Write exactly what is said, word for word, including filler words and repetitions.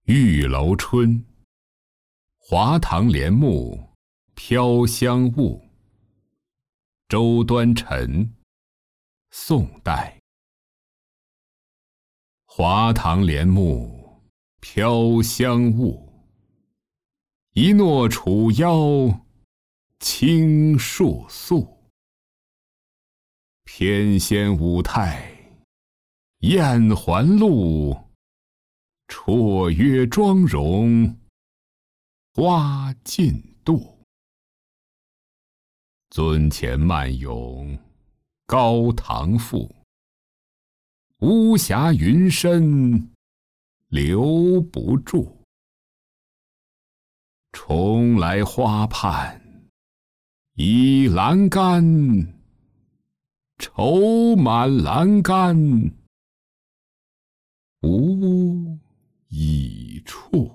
玉楼春，华堂帘幕飘香雾。周端臣，宋代。华堂帘幕飘香雾，一诺楚腰青树素。翩跹舞态燕环露，绰约妆容花尽度。尊前漫咏高堂赋，巫峡云深留不住。重来花畔倚栏杆，愁满栏杆无倚处。